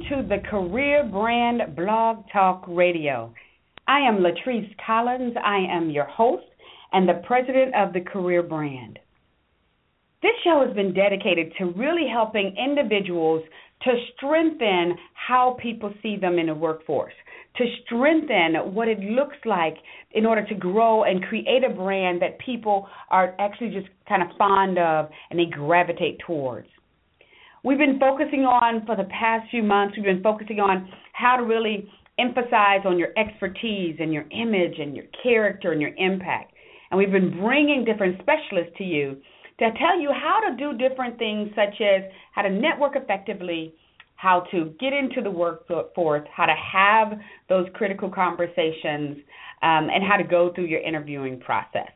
to the Career Brand Blog Talk Radio. I am Latrice Collins. I am your host and the president of the Career Brand. This show has been dedicated to really helping individuals to strengthen how people see them in the workforce, to strengthen what it looks like in order to grow and create a brand that people are actually just kind of fond of and they gravitate towards. We've been focusing on, for the past few months, we've been focusing on how to really emphasize on your expertise and your image and your character and your impact. And we've been bringing different specialists to you to tell you how to do different things, such as how to network effectively, how to get into the workforce, how to have those critical conversations, and how to go through your interviewing process.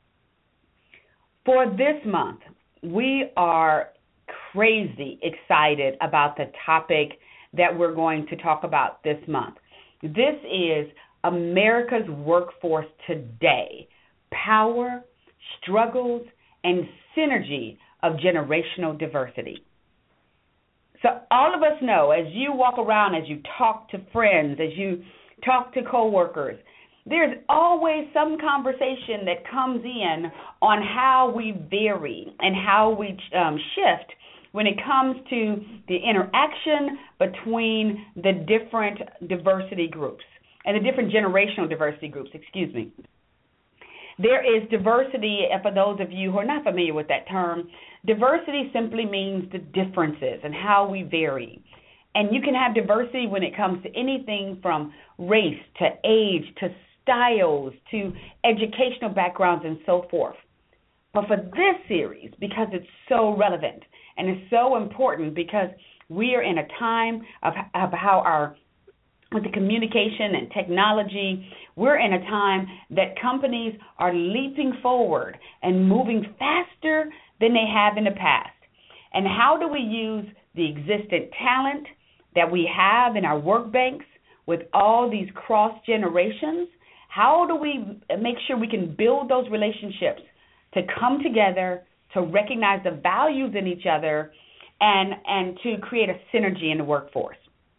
For this month, we are crazy excited about the topic that we're going to talk about this month. This is America's workforce today: power, struggles, and synergy of generational diversity. So all of us know, as you walk around, as you talk to friends, as you talk to coworkers, there's always some conversation that comes in on how we vary and how we shift when it comes to the interaction between the different diversity groups and the different generational diversity groups, There is diversity, and for those of you who are not familiar with that term, diversity simply means the differences and how we vary. And you can have diversity when it comes to anything from race to age to styles to educational backgrounds and so forth. But for this series, because it's so relevant and it's so important, because we are in a time of how with the communication and technology, we're in a time that companies are leaping forward and moving faster than they have in the past. And how do we use the existing talent that we have in our work banks with all these cross generations? How do we make sure we can build those relationships to come together, to recognize the values in each other, and to create a synergy in the workforce?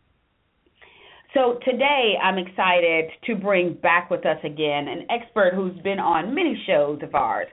So today I'm excited to bring back with us again an expert who's been on many shows of ours,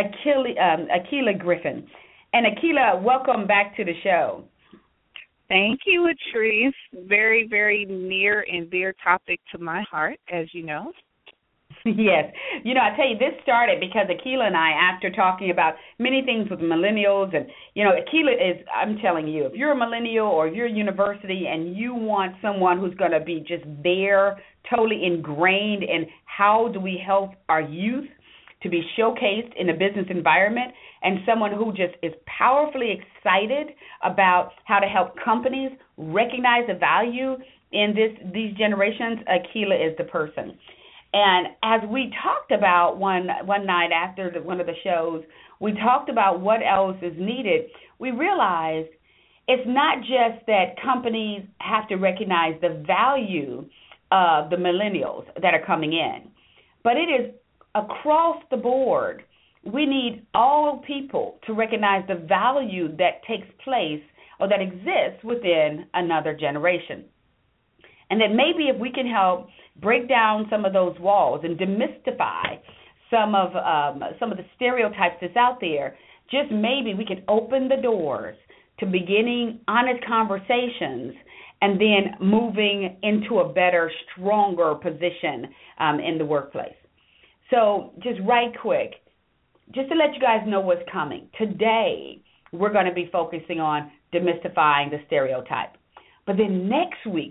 Akilah Griffin. And Akilah, welcome back to the show. Thank you, Latrice. Very, very near and dear topic to my heart, as you know. Yes. You know, I tell you, this started because Akilah and I, after talking about many things with millennials, and, you know, Akilah is, I'm telling you, if you're a millennial or if you're a university and you want someone who's going to be just there, totally ingrained in how do we help our youth to be showcased in a business environment, and someone who just is powerfully excited about how to help companies recognize the value in these generations, Akilah is the person. And as we talked about one night after one of the shows, we talked about what else is needed. We realized it's not just that companies have to recognize the value of the millennials that are coming in, but it is across the board. We need all people to recognize the value that takes place or that exists within another generation. And that maybe if we can help break down some of those walls and demystify some of the stereotypes that's out there, just maybe we can open the doors to beginning honest conversations and then moving into a better, stronger position in the workplace. So just right quick, just to let you guys know what's coming. Today, we're going to be focusing on demystifying the stereotype. But then next week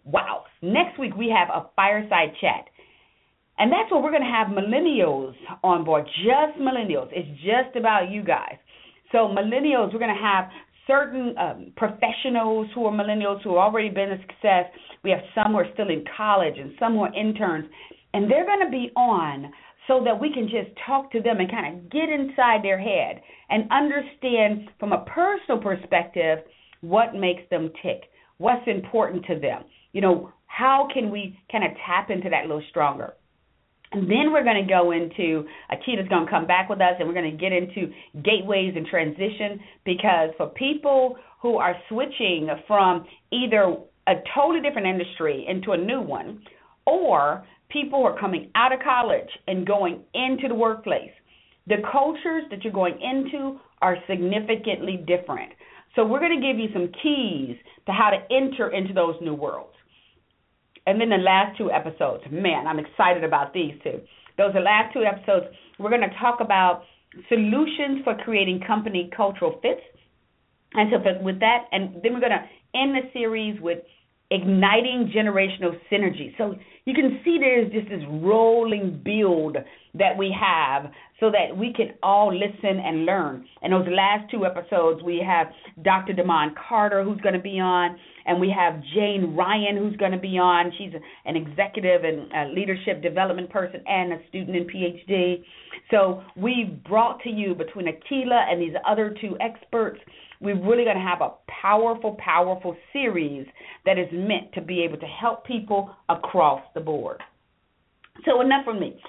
we have a fireside chat. And that's where we're going to have millennials on board, just millennials. It's just about you guys. So millennials, we're going to have certain professionals who are millennials who have already been a success. We have some who are still in college and some who are interns. And they're going to be on so that we can just talk to them and kind of get inside their head and understand from a personal perspective what makes them tick, what's important to them. You know, how can we kind of tap into that a little stronger? And then we're going to go into, Akilah's going to come back with us, and we're going to get into gateways and transition, because for people who are switching from either a totally different industry into a new one, or people who are coming out of college and going into the workplace. The cultures that you're going into are significantly different. So we're going to give you some keys to how to enter into those new worlds. And then the last 2 episodes, man, I'm excited about these two. Those are the last 2 episodes. We're going to talk about solutions for creating company cultural fits. And so with that, and then we're going to end the series with igniting generational synergy. So you can see there's just this rolling build that we have so that we can all listen and learn. And those last 2 episodes, we have Dr. Damon Carter, who's going to be on, and we have Jane Ryan, who's going to be on. She's an executive and a leadership development person and a student in PhD. So we've brought to you, between Akilah and these other 2 experts, we're really going to have a powerful, powerful series that is meant to be able to help people across the board. So enough with me.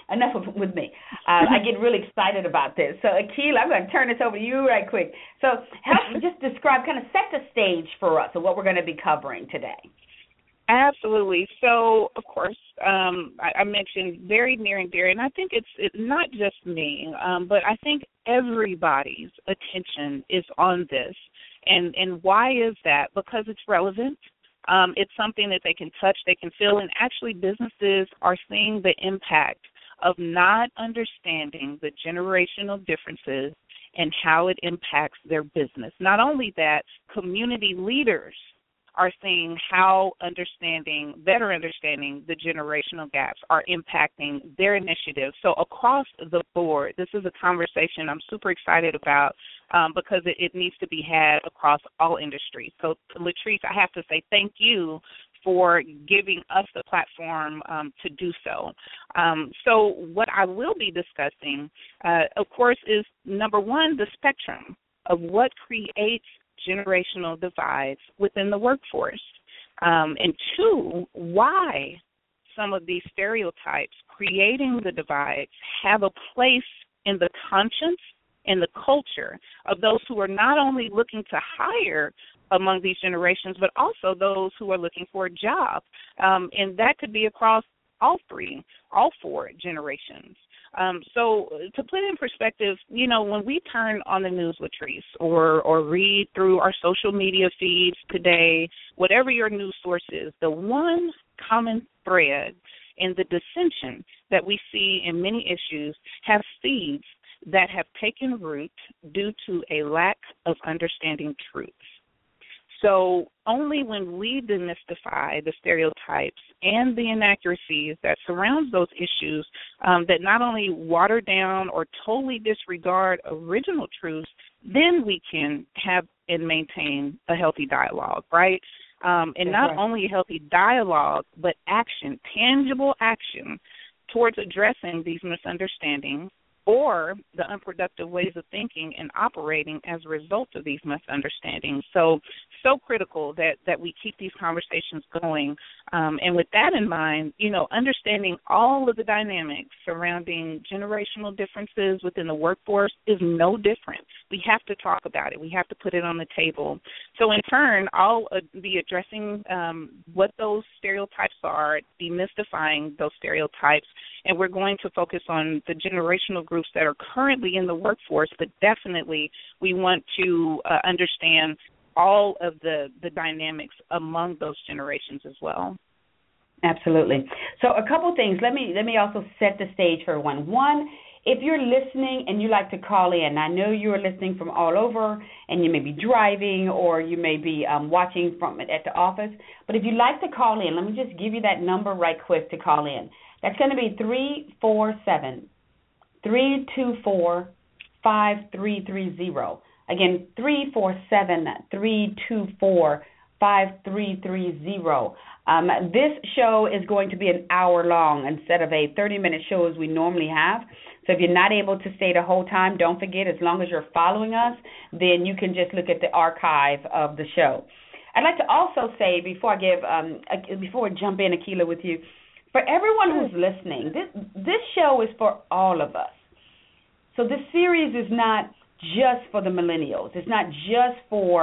I get really excited about this. So Akilah, I'm going to turn this over to you right quick. So help me just describe, kind of set the stage for us of what we're going to be covering today. Absolutely. So, of course, I mentioned very near and dear, and I think it's not just me, but I think everybody's attention is on this. And why is that? Because it's relevant. It's something that they can touch, they can feel, and actually businesses are seeing the impact of not understanding the generational differences and how it impacts their business. Not only that, community leaders are seeing how better understanding the generational gaps are impacting their initiatives. So across the board, this is a conversation I'm super excited about because it needs to be had across all industries. So, Latrice, I have to say thank you for giving us the platform to do so. So what I will be discussing, of course, is, number one, the spectrum of what creates generational divides within the workforce. And 2, why some of these stereotypes creating the divides have a place in the conscience and the culture of those who are not only looking to hire among these generations, but also those who are looking for a job. And that could be across all 4 generations. So to put it in perspective, when we turn on the news, Latrice, or read through our social media feeds today, whatever your news source is, the one common thread in the dissension that we see in many issues have seeds that have taken root due to a lack of understanding truth. So only when we demystify the stereotypes and the inaccuracies that surround those issues that not only water down or totally disregard original truths, then we can have and maintain a healthy dialogue, right? And not only a healthy dialogue, but action, tangible action towards addressing these misunderstandings or the unproductive ways of thinking and operating as a result of these misunderstandings. So critical that we keep these conversations going. And with that in mind, understanding all of the dynamics surrounding generational differences within the workforce is no different. We have to talk about it. We have to put it on the table. So in turn, I'll be addressing what those stereotypes are, demystifying those stereotypes, and we're going to focus on the generational groups that are currently in the workforce, but definitely we want to understand all of the dynamics among those generations as well. Absolutely. So a couple things. Let me also set the stage for one. One, if you're listening and you like to call in, I know you're listening from all over, and you may be driving or you may be watching from it at the office. But if you'd like to call in, let me just give you that number right quick to call in. That's going to be 347-324-5330. Again, 347-324-5330. This show is going to be an hour long instead of a 30-minute show as we normally have. So if you're not able to stay the whole time, don't forget, as long as you're following us, then you can just look at the archive of the show. I'd like to also say, before we jump in, Akilah, with you, for everyone who's listening, this show is for all of us. So this series is not just for the millennials. It's not just for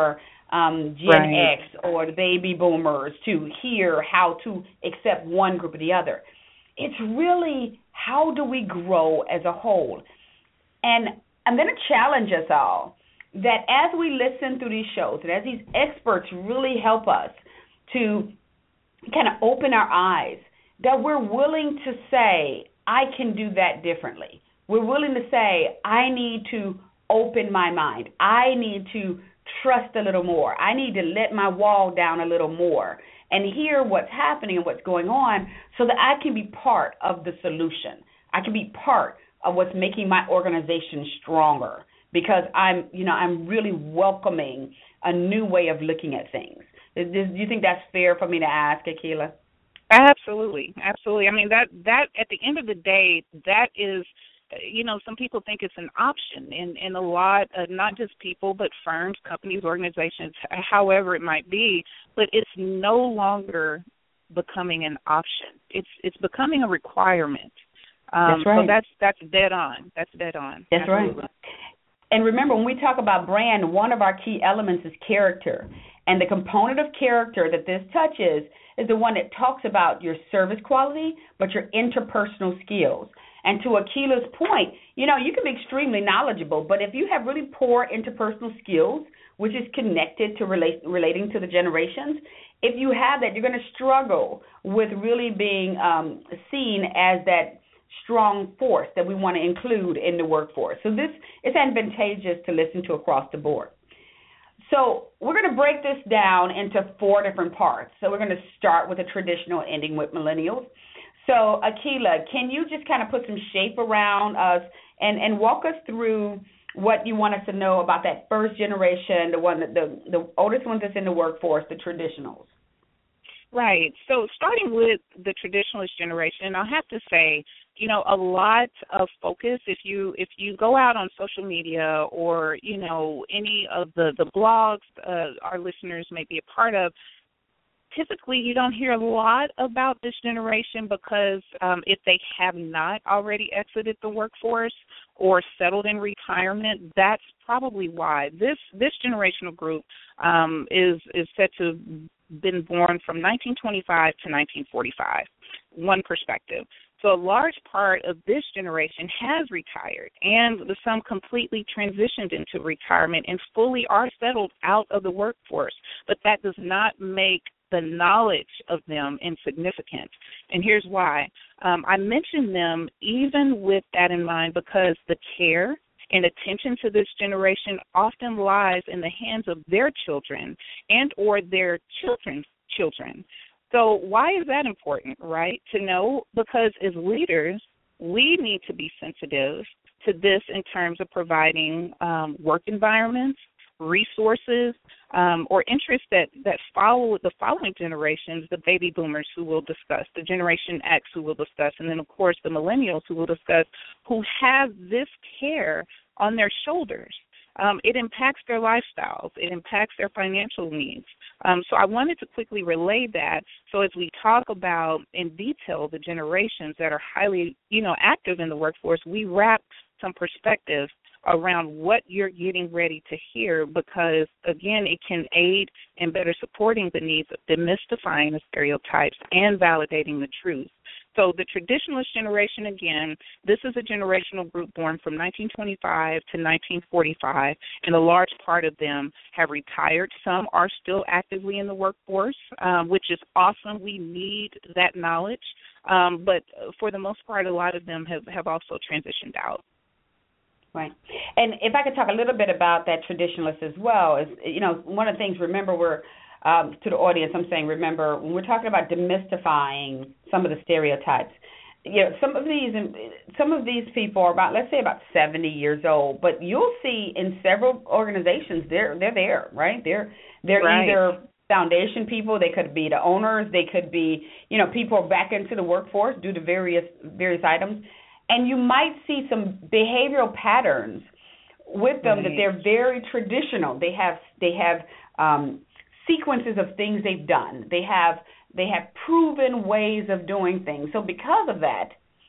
Gen X or the baby boomers to hear how to accept one group or the other. It's really how do we grow as a whole. And I'm going to challenge us all that as we listen through these shows and as these experts really help us to kind of open our eyes, that we're willing to say, I can do that differently. We're willing to say, I need to open my mind. I need to trust a little more. I need to let my wall down a little more and hear what's happening and what's going on so that I can be part of the solution. I can be part of what's making my organization stronger because I'm really welcoming a new way of looking at things. Do you think that's fair for me to ask, Akilah? Absolutely. I mean, that at the end of the day, that is, some people think it's an option, and a lot, not just people, but firms, companies, organizations, however it might be, but it's no longer becoming an option. It's becoming a requirement. That's right. So that's dead on. That's Absolutely. Right. And remember, when we talk about brand, one of our key elements is character. And the component of character that this touches is the one that talks about your service quality, but your interpersonal skills. And to Akilah's point, you can be extremely knowledgeable, but if you have really poor interpersonal skills, which is connected to relating to the generations, if you have that, you're going to struggle with really being seen as that strong force that we want to include in the workforce. So this is advantageous to listen to across the board. So we're going to break this down into 4 different parts. So we're going to start with the traditional, ending with millennials. So Akilah, can you just kind of put some shape around us and walk us through what you want us to know about that first generation, the one that the oldest ones that's in the workforce, the traditionals? Right. So starting with the traditionalist generation, I'll have to say, a lot of focus, if you go out on social media or, any of the blogs our listeners may be a part of, typically you don't hear a lot about this generation because if they have not already exited the workforce or settled in retirement, that's probably why. This generational group is said to have been born from 1925 to 1945, one perspective. So a large part of this generation has retired, and some completely transitioned into retirement and fully are settled out of the workforce. But that does not make the knowledge of them insignificant. And here's why. I mention them even with that in mind because the care and attention to this generation often lies in the hands of their children and or their children's children. So why is that important, right, to know? Because as leaders, we need to be sensitive to this in terms of providing work environments, resources, or interests that follow the following generations, the baby boomers who we'll discuss, the Generation X who we'll discuss, and then, of course, the millennials who we'll discuss, who have this care on their shoulders. It impacts their lifestyles. It impacts their financial needs. So I wanted to quickly relay that. So as we talk about in detail the generations that are highly, active in the workforce, we wrap some perspective around what you're getting ready to hear because, again, it can aid in better supporting the needs of demystifying the stereotypes and validating the truth. So the traditionalist generation, again, this is a generational group born from 1925 to 1945, and a large part of them have retired. Some are still actively in the workforce, which is awesome. We need that knowledge. But for the most part, a lot of them have also transitioned out. Right. And if I could talk a little bit about that traditionalist as well, is, one of the things, remember, we're to the audience, I'm saying, remember, when we're talking about demystifying some of the stereotypes, some of these people are about 70 years old, but you'll see in several organizations they're there, right? They're right. Either foundation people, they could be the owners, they could be, people back into the workforce due to various items, and you might see some behavioral patterns with them that they're very traditional. They have sequences of things they've done. They have proven ways of doing things. So because of that,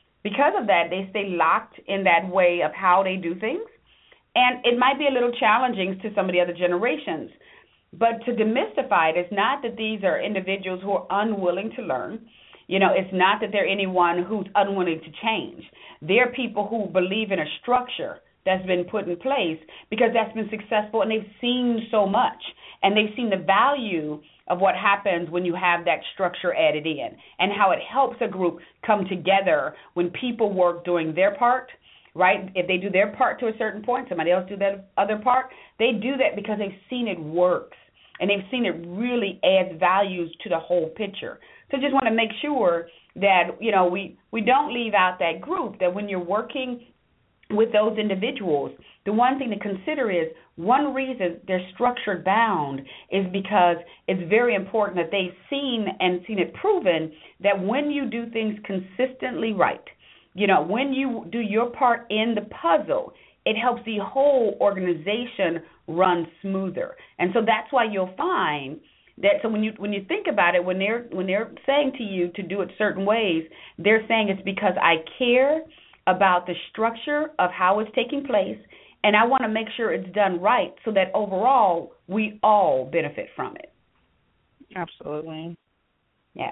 they stay locked in that way of how they do things. And it might be a little challenging to some of the other generations. But to demystify it, it's not that these are individuals who are unwilling to learn. It's not that they're anyone who's unwilling to change. They're people who believe in a structure that's been put in place because that's been successful, and they've seen so much, and they've seen the value of what happens when you have that structure added in and how it helps a group come together when people work doing their part, right? If they do their part to a certain point, somebody else do that other part. They do that because they've seen it works, and they've seen it really adds values to the whole picture. So just want to make sure that, we don't leave out that group, that when you're working with those individuals, the one thing to consider is one reason they're structured bound is because it's very important that they've seen it proven that when you do things consistently right, when you do your part in the puzzle, it helps the whole organization run smoother. And so that's why you'll find that, so when you think about it, when they're saying to you to do it certain ways, they're saying it's because I care about the structure of how it's taking place, and I want to make sure it's done right so that overall we all benefit from it. Absolutely. Yeah.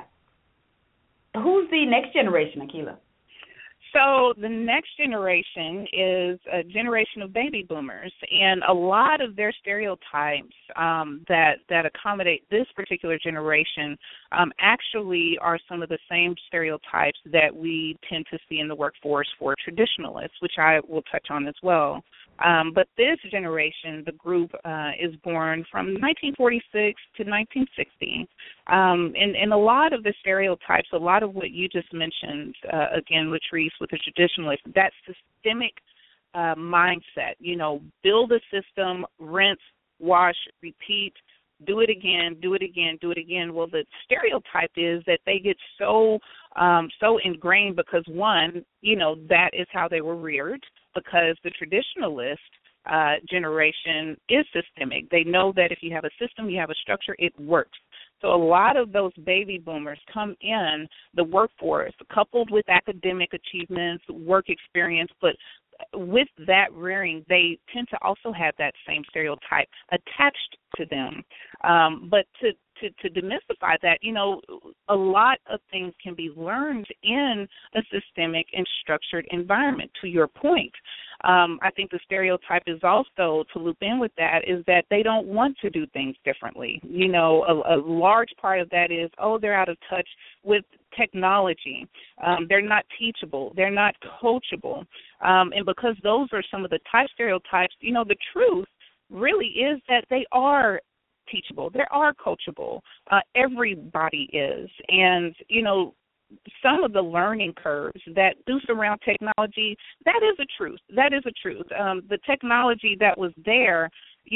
Who's the next generation, Akilah? So the next generation is a generation of baby boomers, and a lot of their stereotypes that accommodate this particular generation actually are some of the same stereotypes that we tend to see in the workforce for traditionalists, which I will touch on as well. But this generation, the group, is born from 1946 to 1960. And a lot of the stereotypes, a lot of what you just mentioned, again, Latrice, with the traditionalist, that systemic mindset, build a system, rinse, wash, repeat, do it again, do it again, do it again. Well, the stereotype is that they get so ingrained because, one, that is how they were reared, because the traditionalist generation is systemic. They know that if you have a system, you have a structure, it works. So a lot of those baby boomers come in the workforce coupled with academic achievements, work experience, but with that rearing, they tend to also have that same stereotype attached to them. But to demystify that, a lot of things can be learned in a systemic and structured environment, to your point. I think the stereotype is also, to loop in with that, is that they don't want to do things differently. A large part of that is, they're out of touch with technology. They're not teachable. They're not coachable. And because those are some of the type stereotypes, the truth really is that they are teachable. They are coachable. Everybody is. And, some of the learning curves that do surround technology, that is a truth. That is a truth. The technology that was there,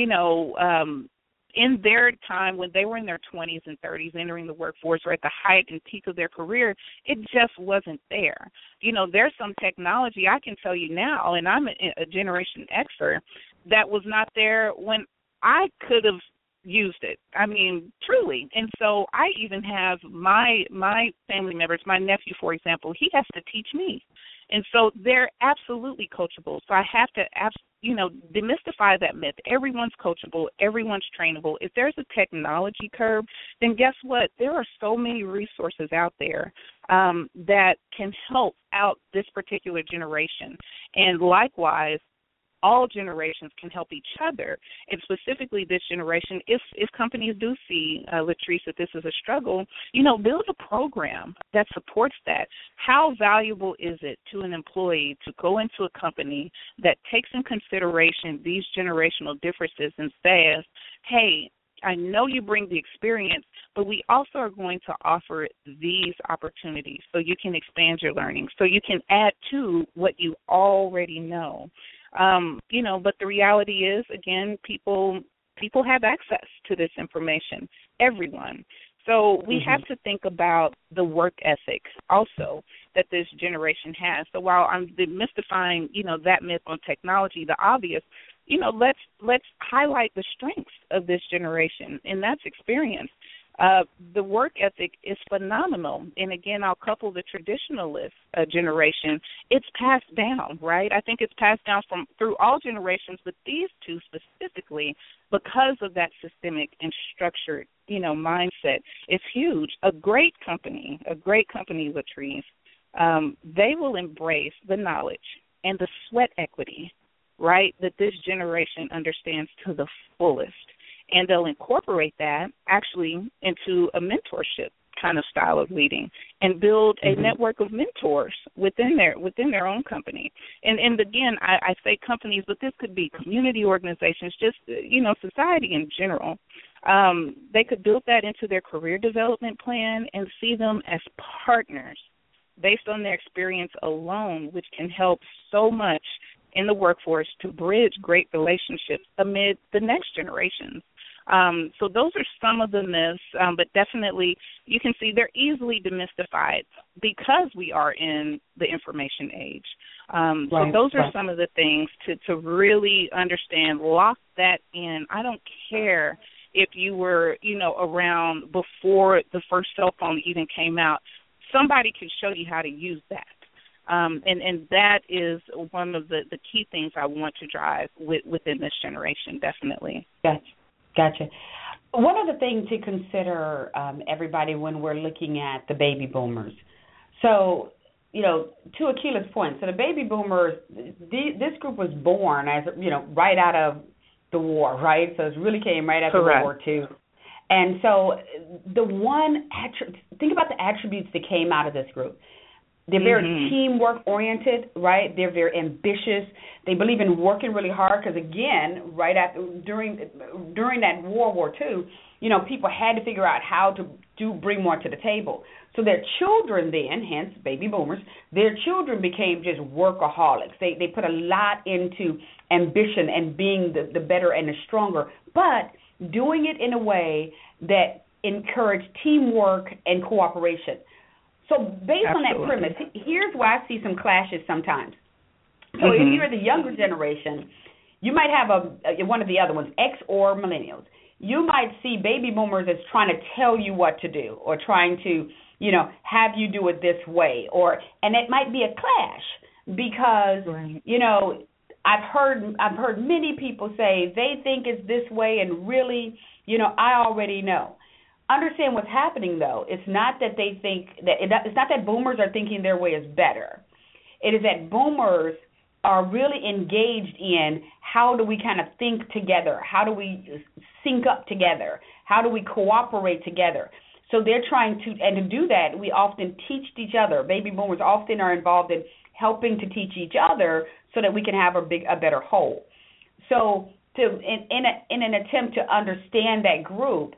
in their time when they were in their 20s and 30s entering the workforce or at the height and peak of their career, it just wasn't there. There's some technology I can tell you now, and I'm a Generation Xer, that was not there when I could have used it. I mean, truly. And so I even have my family members, my nephew, for example, he has to teach me. And so they're absolutely coachable. So I have to, demystify that myth. Everyone's coachable. Everyone's trainable. If there's a technology curve, then guess what? There are so many resources out there that can help out this particular generation. And likewise, all generations can help each other, and specifically this generation. If companies do see, Latrice, that this is a struggle, build a program that supports that. How valuable is it to an employee to go into a company that takes in consideration these generational differences and says, hey, I know you bring the experience, but we also are going to offer these opportunities so you can expand your learning, so you can add to what you already know. But the reality is, again, people have access to this information, everyone. So we have to think about the work ethic also that this generation has. So while I'm demystifying, that myth on technology, the obvious, let's highlight the strengths of this generation, and that's experience. The work ethic is phenomenal. And again, I'll couple the traditionalist generation. It's passed down, right? I think it's passed down through all generations, but these two specifically, because of that systemic and structured, mindset, it's huge. A great company, Latrice, they will embrace the knowledge and the sweat equity, right, that this generation understands to the fullest. And they'll incorporate that actually into a mentorship kind of style of leading and build a network of mentors within their own company. And again, I say companies, but this could be community organizations, just, society in general. They could build that into their career development plan and see them as partners based on their experience alone, which can help so much in the workforce to bridge great relationships amid the next generations. So those are some of the myths, but definitely you can see they're easily demystified because we are in the information age. So those are some of the things to really understand, lock that in. I don't care if you were, around before the first cell phone even came out. Somebody can show you how to use that. And that is one of the key things I want to drive within this generation, definitely. Gotcha. One other thing to consider, everybody, when we're looking at the baby boomers. So, to Akila's point, so the baby boomers, this group was born as, right out of the war, right? So it really came right after World War II. And so think about the attributes that came out of this group. They're very teamwork oriented, right? They're very ambitious. They believe in working really hard because, again, during that World War II, people had to figure out how to bring more to the table. So their children then, hence baby boomers, their children became just workaholics. They put a lot into ambition and being the better and the stronger, but doing it in a way that encouraged teamwork and cooperation. So based on that premise, here's where I see some clashes sometimes. So if you're the younger generation, you might have one of the other ones, X or millennials. You might see baby boomers as trying to tell you what to do or trying to, have you do it this way. And it might be a clash because, I've heard many people say they think it's this way and really, I already know. Understand what's happening, though. It's not that they think it's not that boomers are thinking their way is better. It is that boomers are really engaged in how do we kind of think together? How do we sync up together? How do we cooperate together? So they're trying to do that, we often teach each other. Baby boomers often are involved in helping to teach each other so that we can have a better whole. So in an attempt to understand that group,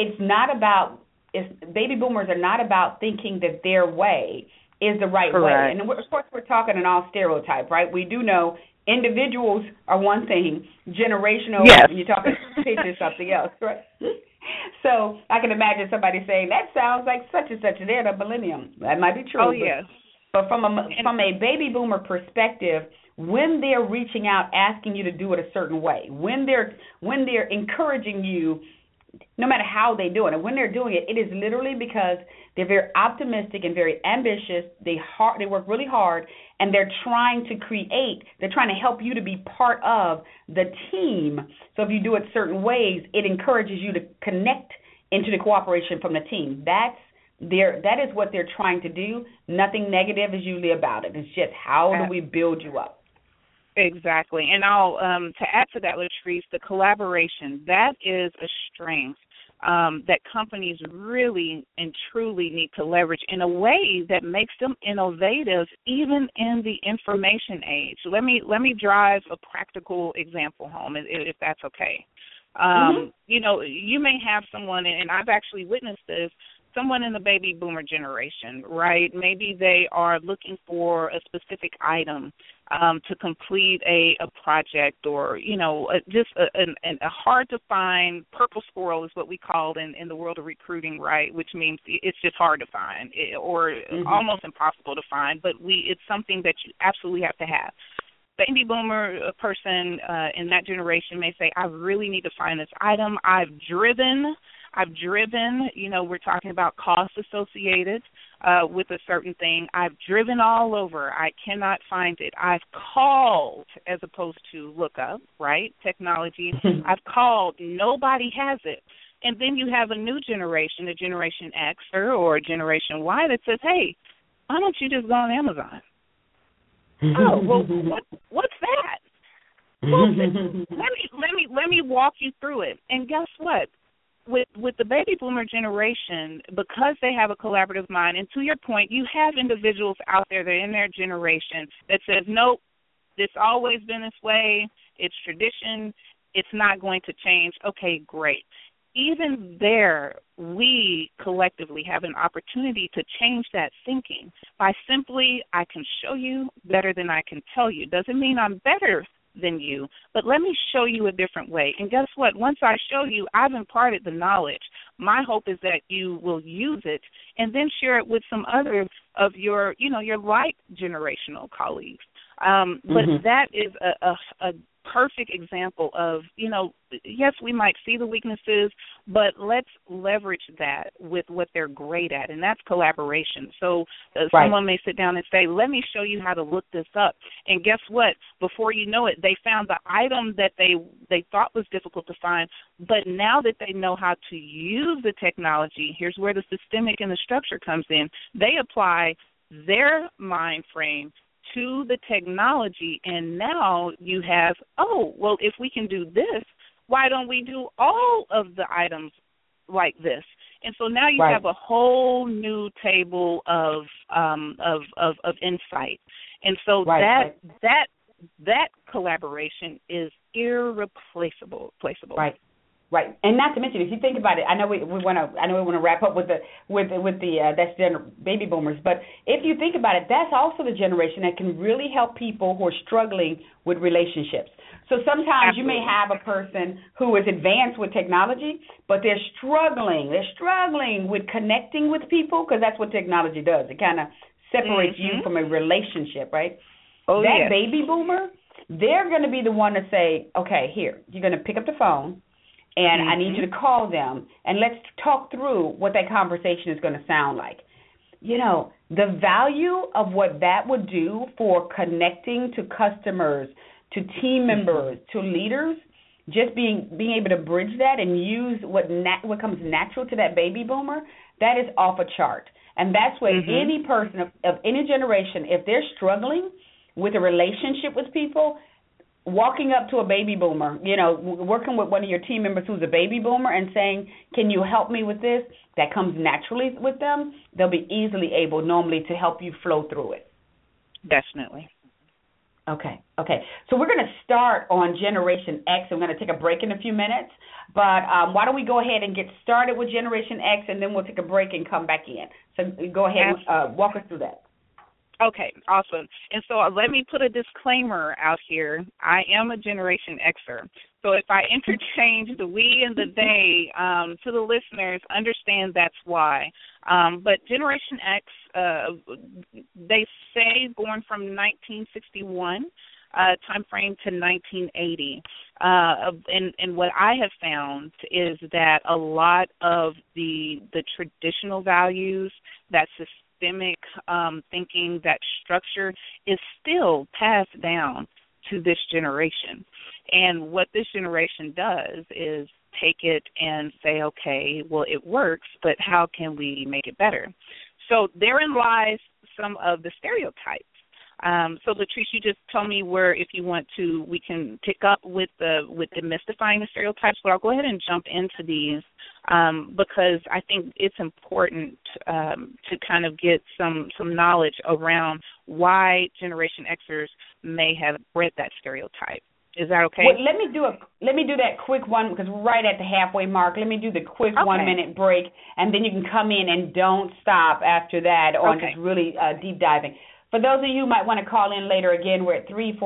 baby boomers are not about thinking that their way is the right way. And of course, we're talking an all stereotype, right? We do know individuals are one thing, generational, when you're talking is something else, right? So I can imagine somebody saying, that sounds like such and such, they're the millennium. That might be true. Oh, yes. But from a baby boomer perspective, when they're reaching out, asking you to do it a certain way, when they're encouraging you, no matter how they do it, and when they're doing it, it is literally because they're very optimistic and very ambitious. They work really hard, and they're trying to help you to be part of the team. So if you do it certain ways, it encourages you to connect into the cooperation from the team. That is what they're trying to do. Nothing negative is usually about it. It's just how do we build you up. Exactly. And I'll to add to that, Latrice, the collaboration, that is a strength that companies really and truly need to leverage in a way that makes them innovative even in the information age. So let me drive a practical example home, if that's okay. You may have someone, and I've actually witnessed this, someone in the baby boomer generation, right? Maybe they are looking for a specific item to complete a project, or, just a hard-to-find purple squirrel is what we call in the world of recruiting, right, which means it's just hard to find or almost impossible to find, but it's something that you absolutely have to have. Baby boomer person in that generation may say, I really need to find this item. I've driven I've driven, we're talking about costs associated with a certain thing. I've driven all over. I cannot find it. I've called as opposed to look up, right? Technology. I've called. Nobody has it. And then you have a new generation, a Generation X or a Generation Y that says, hey, why don't you just go on Amazon? Oh, well, what's that? Well, let me walk you through it. And guess what? With the baby boomer generation, because they have a collaborative mind, and to your point, you have individuals out there that are in their generation that says, nope, it's always been this way, it's tradition, it's not going to change. Okay, great. Even there, we collectively have an opportunity to change that thinking by simply, I can show you better than I can tell you. Doesn't mean I'm better than you, but let me show you a different way. And guess what? Once I show you, I've imparted the knowledge. My hope is that you will use it and then share it with some other of your like generational colleagues. But that is a perfect example of, yes, we might see the weaknesses, but let's leverage that with what they're great at, and that's collaboration. So someone may sit down and say, let me show you how to look this up. And guess what? Before you know it, they found the item that they thought was difficult to find, but now that they know how to use the technology, here's where the systemic and the structure comes in. They apply their mind frame to the technology, and now you have, if we can do this, why don't we do all of the items like this? And so now you have a whole new table of insight. And so that collaboration is irreplaceable. Right, and not to mention, if you think about it, I know we want to wrap up with the that's baby boomers, but if you think about it, that's also the generation that can really help people who are struggling with relationships. So sometimes you may have a person who is advanced with technology, but they're struggling with connecting with people, because that's what technology does. It kind of separates you from a relationship, right? Baby boomer, they're going to be the one to say, okay, here, you're going to pick up the phone, and I need you to call them, and let's talk through what that conversation is going to sound like. The value of what that would do for connecting to customers, to team members, to leaders, just being able to bridge that and use what comes natural to that baby boomer, that is off a chart. And that's what any person of any generation, if they're struggling with a relationship with people, walking up to a baby boomer, working with one of your team members who's a baby boomer and saying, can you help me with this? That comes naturally with them. They'll be easily able normally to help you flow through it. Definitely. Okay. So we're going to start on Generation X. I'm going to take a break in a few minutes. But why don't we go ahead and get started with Generation X, and then we'll take a break and come back in. So go ahead and walk us through that. Okay, awesome. And so let me put a disclaimer out here. I am a Generation Xer. So if I interchange the we and the they to the listeners, understand that's why. But Generation X, they say born from 1961 time frame to 1980. And what I have found is that a lot of the traditional values, that systemic thinking, that structure is still passed down to this generation. And what this generation does is take it and say, okay, well, it works, but how can we make it better? So therein lies some of the stereotypes. So Latrice, you just tell me where, if you want to, we can pick up with demystifying the stereotypes, but I'll go ahead and jump into these because I think it's important to kind of get some knowledge around why Generation Xers may have bred that stereotype. Is that okay? Well, let me do that quick one, because we're right at the halfway mark. Let me do the quick 1 minute break, and then you can come in and don't stop after that on just really deep diving. For those of you who might want to call in later, again, we're at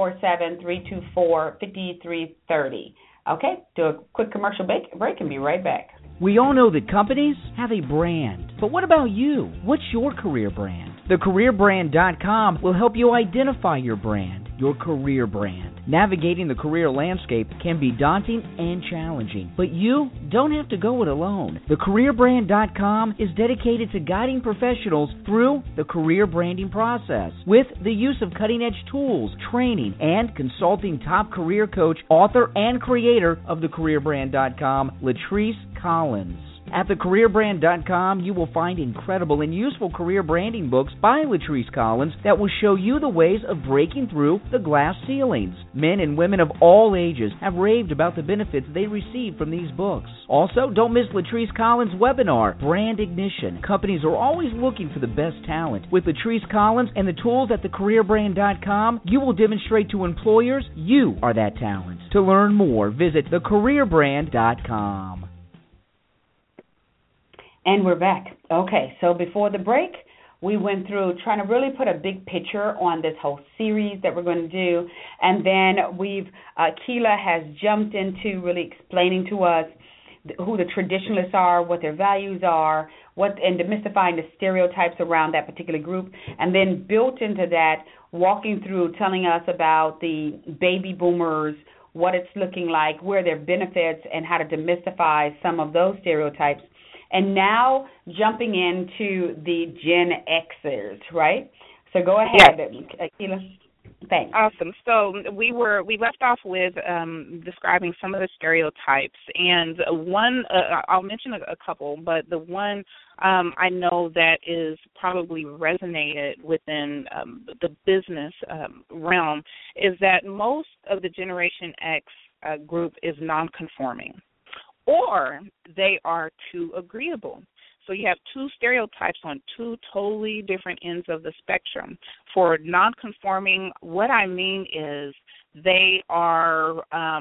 347-324-5330. Okay, do a quick commercial break and be right back. We all know that companies have a brand, but what about you? What's your career brand? TheCareerBrand.com will help you identify your brand, your career brand. Navigating the career landscape can be daunting and challenging, but you don't have to go it alone. TheCareerBrand.com is dedicated to guiding professionals through the career branding process with the use of cutting-edge tools, training, and consulting top career coach, author, and creator of TheCareerBrand.com, Latrice Collins. At TheCareerBrand.com, you will find incredible and useful career branding books by Latrice Collins that will show you the ways of breaking through the glass ceilings. Men and women of all ages have raved about the benefits they receive from these books. Also, don't miss Latrice Collins' webinar, Brand Ignition. Companies are always looking for the best talent. With Latrice Collins and the tools at TheCareerBrand.com, you will demonstrate to employers you are that talent. To learn more, visit TheCareerBrand.com. And we're back. Okay, so before the break, we went through trying to really put a big picture on this whole series that we're going to do. And then Keila has jumped into really explaining to us who the traditionalists are, what their values are, and demystifying the stereotypes around that particular group. And then built into that, walking through, telling us about the baby boomers, what it's looking like, where their benefits, and how to demystify some of those stereotypes. And now jumping into the Gen Xers, right? So go ahead, Keila. Thanks. Awesome. So we left off with describing some of the stereotypes, and one I'll mention a couple, but the one I know that is probably resonated within the business realm is that most of the Generation X group is nonconforming, or they are too agreeable. So you have two stereotypes on two totally different ends of the spectrum. For nonconforming, what I mean is they are,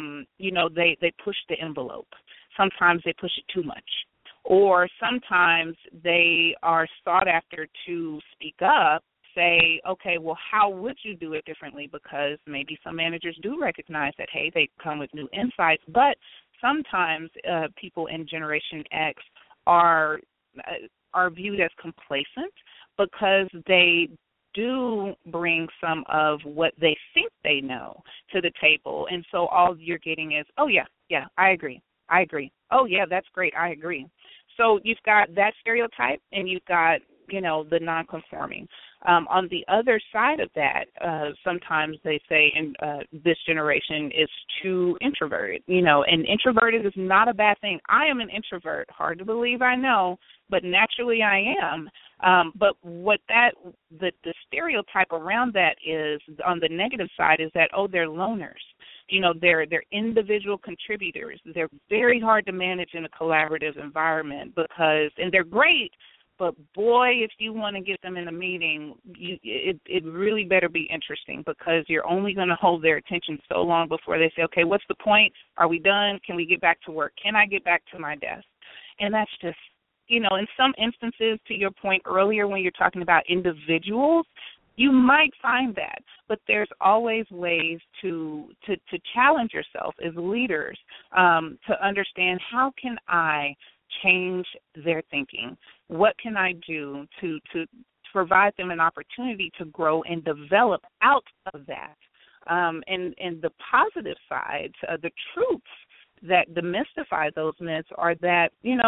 they push the envelope. Sometimes they push it too much. Or sometimes they are sought after to speak up, say, okay, well, how would you do it differently? Because maybe some managers do recognize that, hey, they come with new insights, but sometimes people in Generation X are viewed as complacent because they do bring some of what they think they know to the table. And so all you're getting is, oh, yeah, I agree. Oh, yeah, that's great, I agree. So you've got that stereotype and you've got, the nonconforming. On the other side of that, sometimes they say this generation is too introverted, and introverted is not a bad thing. I am an introvert. Hard to believe, I know, but naturally I am. But what the stereotype around that is, on the negative side, is that, oh, they're loners. They're individual contributors. They're very hard to manage in a collaborative environment and they're great, but boy, if you want to get them in a meeting, it really better be interesting, because you're only going to hold their attention so long before they say, okay, what's the point? Are we done? Can we get back to work? Can I get back to my desk? And that's just, in some instances, to your point earlier when you're talking about individuals, you might find that, but there's always ways to challenge yourself as leaders to understand, how can I change their thinking? What can I do to provide them an opportunity to grow and develop out of that? And the positive sides, the truths that demystify those myths are that,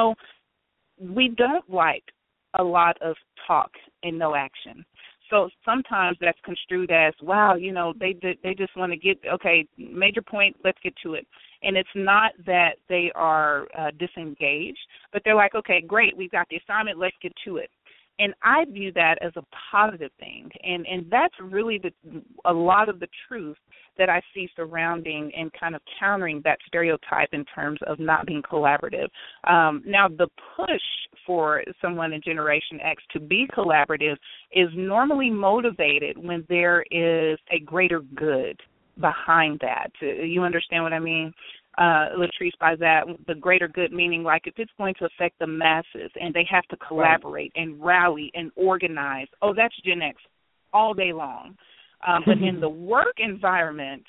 we don't like a lot of talk and no action. So sometimes that's construed as, wow, they just want to get, okay, major point, let's get to it. And it's not that they are disengaged, but they're like, okay, great, we've got the assignment, let's get to it. And I view that as a positive thing. And that's really a lot of the truth that I see surrounding and kind of countering that stereotype in terms of not being collaborative. Now, the push for someone in Generation X to be collaborative is normally motivated when there is a greater good behind that. You understand what I mean? Latrice, by that, the greater good meaning, like, if it's going to affect the masses and they have to collaborate and rally and organize, that's Gen X all day long. But in the work environment,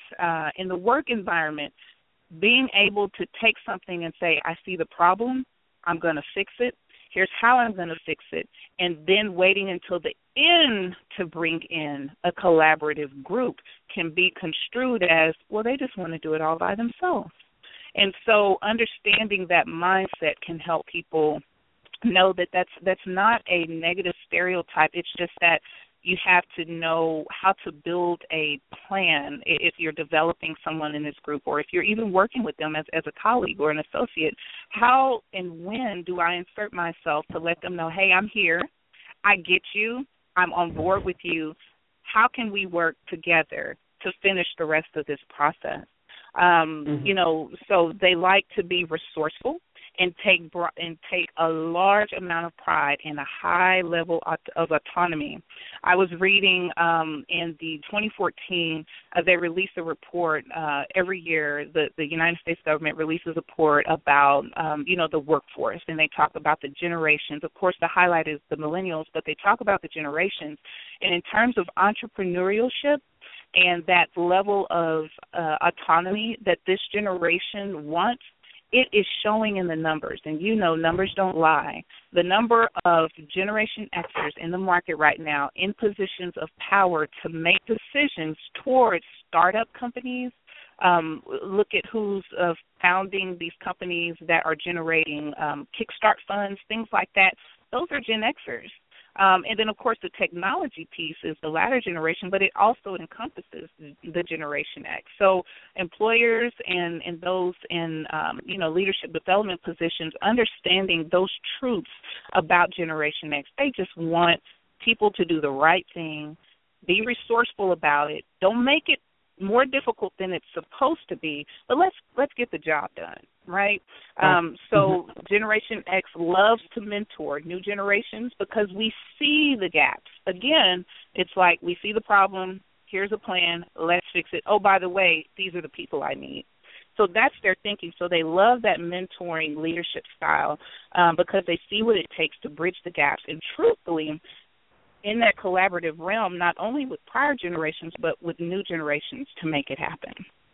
being able to take something and say, I see the problem, I'm going to fix it. Here's how I'm going to fix it. And then waiting until the end to bring in a collaborative group can be construed as, well, they just want to do it all by themselves. And so understanding that mindset can help people know that that's not a negative stereotype. It's just that you have to know how to build a plan if you're developing someone in this group, or if you're even working with them as a colleague or an associate. How and when do I insert myself to let them know, hey, I'm here, I get you, I'm on board with you. How can we work together to finish the rest of this process? So they like to be resourceful and take a large amount of pride in a high level of autonomy. I was reading in the 2014, they released a report every year. The United States government releases a report about, the workforce, and they talk about the generations. Of course, the highlight is the millennials, but they talk about the generations. And in terms of entrepreneurship, and that level of autonomy that this generation wants, it is showing in the numbers. And numbers don't lie. The number of Generation Xers in the market right now in positions of power to make decisions towards startup companies, look at who's founding these companies that are generating kickstart funds, things like that. Those are Gen Xers. And then, of course, the technology piece is the latter generation, but it also encompasses the Generation X. So employers and those in, leadership development positions, understanding those truths about Generation X, they just want people to do the right thing, be resourceful about it. Don't make it more difficult than it's supposed to be, but let's get the job done, right? So Generation X loves to mentor new generations because we see the gaps. Again, it's like we see the problem, here's a plan, let's fix it. Oh, by the way, these are the people I need. So that's their thinking. So they love that mentoring leadership style because they see what it takes to bridge the gaps. And truthfully, in that collaborative realm, not only with prior generations, but with new generations to make it happen.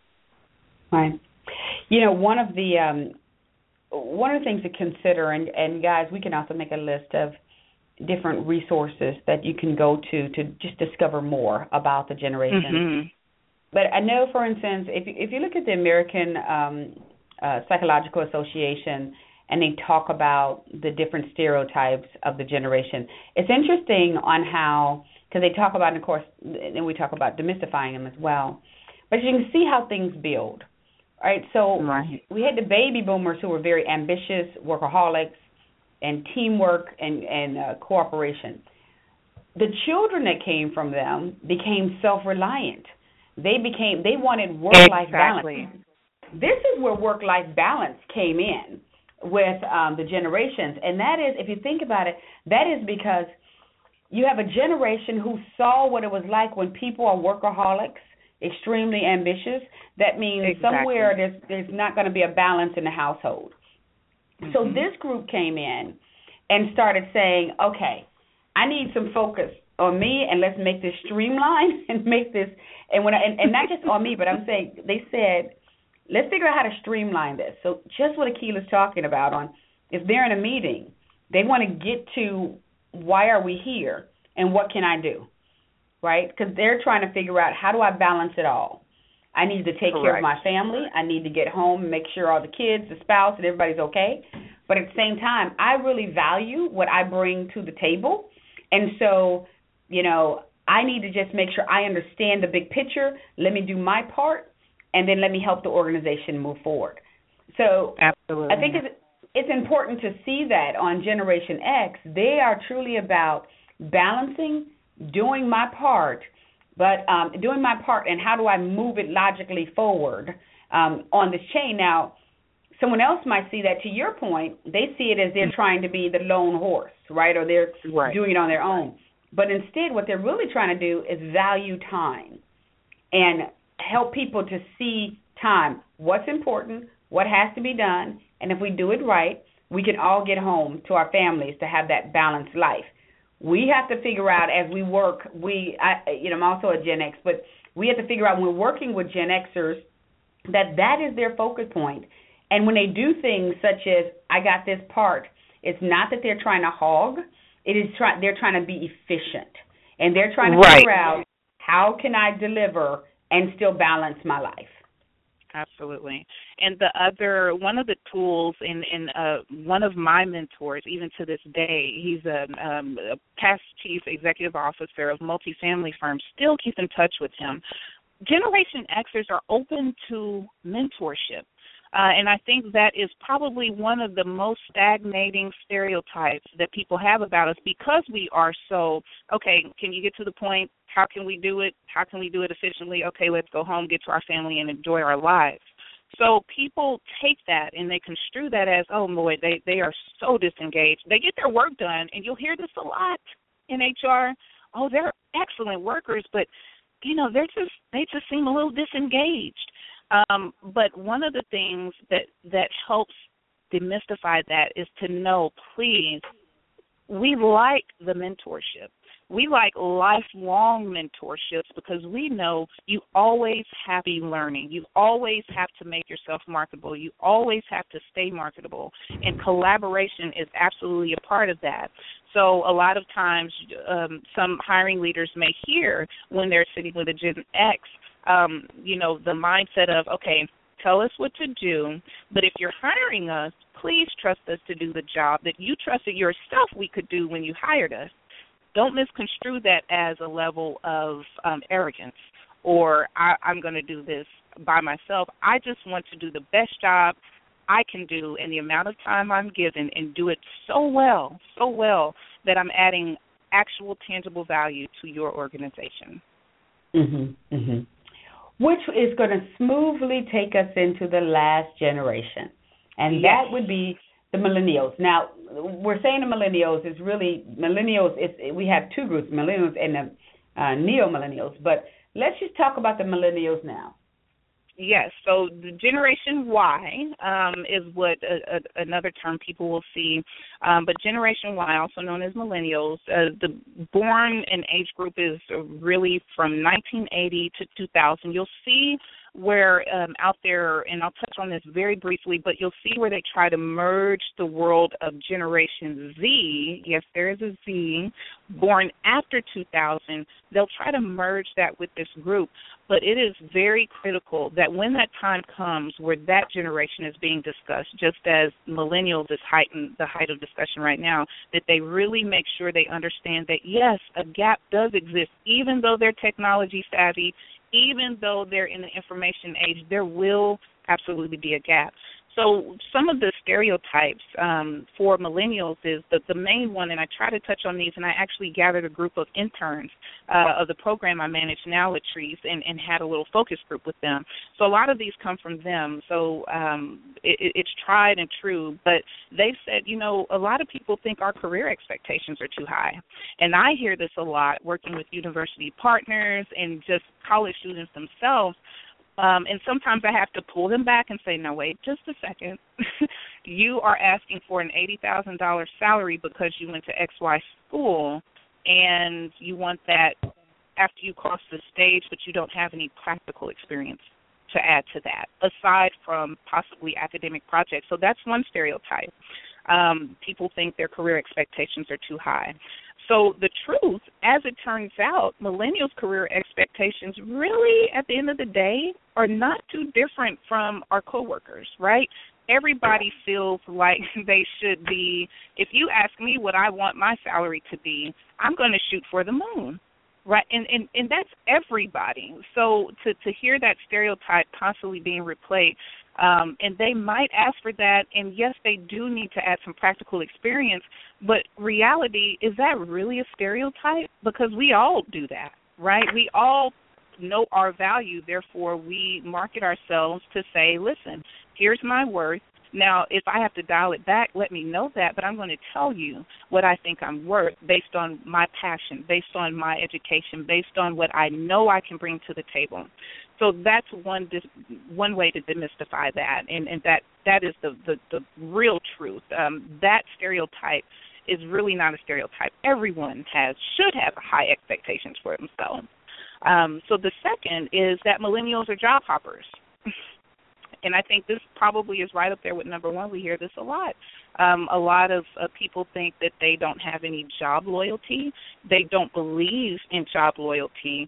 Right. One of the things to consider, and guys, we can also make a list of different resources that you can go to just discover more about the generation. Mm-hmm. But I know, for instance, if you look at the American Psychological Association, and they talk about the different stereotypes of the generation. It's interesting on how, because they talk about, and of course, and we talk about demystifying them as well, but you can see how things build, right? So we had the baby boomers who were very ambitious, workaholics, and teamwork and cooperation. The children that came from them became self-reliant. They wanted work-life balance. This is where work-life balance came in with the generations. And that is, if you think about it, that is because you have a generation who saw what it was like when people are workaholics, extremely ambitious. That means somewhere there's not going to be a balance in the household. Mm-hmm. So this group came in and started saying, okay, I need some focus on me, and let's make this streamlined and make this, and not just on me, but I'm saying, they said, let's figure out how to streamline this. So just what Akila's talking about on, if they're in a meeting, they want to get to why are we here and what can I do, right? Because they're trying to figure out how do I balance it all. I need to take care of my family. I need to get home and make sure all the kids, the spouse, and everybody's okay. But at the same time, I really value what I bring to the table. And so, I need to just make sure I understand the big picture. Let me do my part. And then let me help the organization move forward. So absolutely. I think it's important to see that on Generation X, they are truly about balancing, doing my part, but doing my part and how do I move it logically forward on this chain. Now, someone else might see that, to your point, they see it as they're trying to be the lone horse, right, or they're doing it on their own. But instead, what they're really trying to do is value time and help people to see time, what's important, what has to be done, and if we do it right, we can all get home to our families to have that balanced life. We have to figure out as we work, I'm also a Gen X, but we have to figure out when we're working with Gen Xers that is their focus point. And when they do things such as, I got this part, It's not that they're trying to hog. They're trying to be efficient, and they're trying to Right. figure out how can I deliver and still balance my life. Absolutely. And one of the tools in one of my mentors, even to this day, he's a past chief executive officer of multifamily firms, still keep in touch with him. Generation Xers are open to mentorship. And I think that is probably one of the most stagnating stereotypes that people have about us, because we are so, okay, can you get to the point? How can we do it? How can we do it efficiently? Okay, let's go home, get to our family, and enjoy our lives. So people take that and they construe that as, oh, boy, they are so disengaged. They get their work done, and you'll hear this a lot in HR. Oh, they're excellent workers, but, they just seem a little disengaged. But one of the things that helps demystify that is to know, please, we like the mentorship. We like lifelong mentorships because we know you always have to be learning. You always have to make yourself marketable. You always have to stay marketable. And collaboration is absolutely a part of that. So a lot of times some hiring leaders may hear when they're sitting with a Gen X, the mindset of, okay, tell us what to do, but if you're hiring us, please trust us to do the job that you trusted yourself we could do when you hired us. Don't misconstrue that as a level of arrogance or I'm going to do this by myself. I just want to do the best job I can do in the amount of time I'm given and do it so well that I'm adding actual tangible value to your organization. Mm-hmm, mm-hmm. Which is going to smoothly take us into the last generation, and yes. That would be the millennials. Now, we're saying the millennials is really millennials. We have two groups, millennials and the neo-millennials. But let's just talk about the millennials now. Yes, so the Generation Y is what another term people will see, but Generation Y, also known as millennials, the born and age group is really from 1980 to 2000. You'll see where out there, and I'll touch on this very briefly, but you'll see where they try to merge the world of Generation Z. Yes, there is a Z, born after 2000. They'll try to merge that with this group, but it is very critical that when that time comes where that generation is being discussed, just as millennials is the height of discussion right now, that they really make sure they understand that, yes, a gap does exist, even though they're technology savvy, even though they're in the information age, there will absolutely be a gap. So some of the stereotypes for millennials is the main one, and I try to touch on these, and I actually gathered a group of interns of the program I manage now at Trees and had a little focus group with them. So a lot of these come from them. So it's tried and true, but they've said, a lot of people think our career expectations are too high. And I hear this a lot working with university partners and just college students themselves. And sometimes I have to pull them back and say, no, wait, just a second. You are asking for an $80,000 salary because you went to XY school, and you want that after you cross the stage, but you don't have any practical experience to add to that, aside from possibly academic projects. So that's one stereotype. People think their career expectations are too high. So the truth, as it turns out, millennials' career expectations really, at the end of the day, are not too different from our coworkers, right? Everybody feels like they should be. If you ask me what I want my salary to be, I'm going to shoot for the moon, right? And that's everybody. So to hear that stereotype constantly being replayed, and they might ask for that, and yes, they do need to add some practical experience, but reality, is that really a stereotype? Because we all do that, right? We all know our value, therefore we market ourselves to say, listen, here's my worth. Now, if I have to dial it back, let me know that, but I'm going to tell you what I think I'm worth based on my passion, based on my education, based on what I know I can bring to the table. So that's one way to demystify that, and that is the real truth. That stereotype is really not a stereotype. Everyone should have high expectations for themselves. So the second is that millennials are job hoppers. And I think this probably is right up there with number one. We hear this a lot. A lot of people think that they don't have any job loyalty. They don't believe in job loyalty.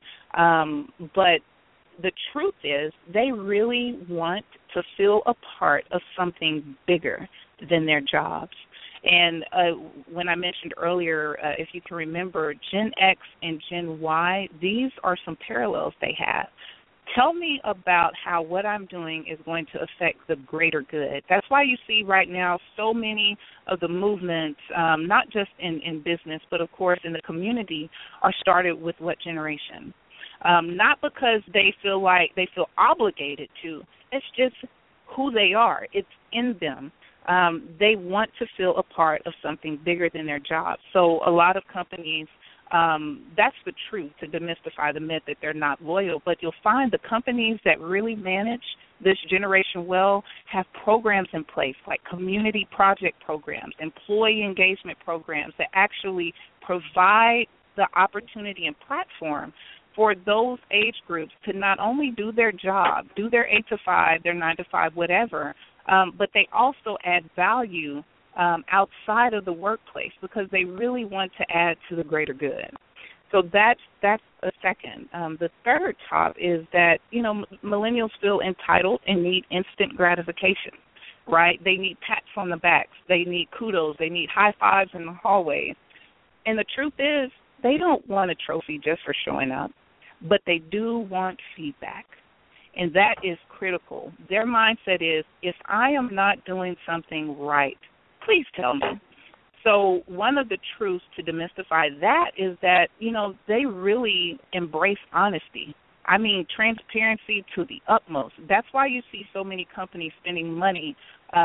But the truth is they really want to feel a part of something bigger than their jobs. And when I mentioned earlier, if you can remember, Gen X and Gen Y, these are some parallels they have. Tell me about how what I'm doing is going to affect the greater good. That's why you see right now so many of the movements, not just in business, but of course in the community, are started with what generation? Not because they feel obligated to. It's just who they are. It's in them. They want to feel a part of something bigger than their job. So a lot of companies, that's the truth, to demystify the myth that they're not loyal. But you'll find the companies that really manage this generation well have programs in place, like community project programs, employee engagement programs that actually provide the opportunity and platform for those age groups to not only do their job, do their 8 to 5, their 9 to 5, whatever, but they also add value outside of the workplace because they really want to add to the greater good. So that's a second. The third top is that, millennials feel entitled and need instant gratification, right? They need pats on the backs. They need kudos. They need high fives in the hallways. And the truth is, they don't want a trophy just for showing up, but they do want feedback. And that is critical. Their mindset is, if I am not doing something right, please tell me. So one of the truths to demystify that is that, they really embrace honesty. I mean, transparency to the utmost. That's why you see so many companies spending money,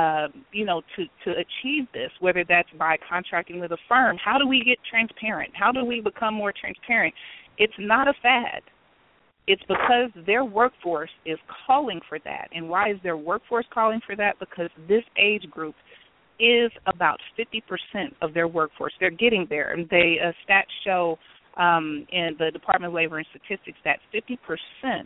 to achieve this, whether that's by contracting with a firm. How do we get transparent? How do we become more transparent? It's not a fad. It's because their workforce is calling for that. And why is their workforce calling for that? Because this age group is about 50% of their workforce. They're getting there. And stats show in the Department of Labor and Statistics that 50%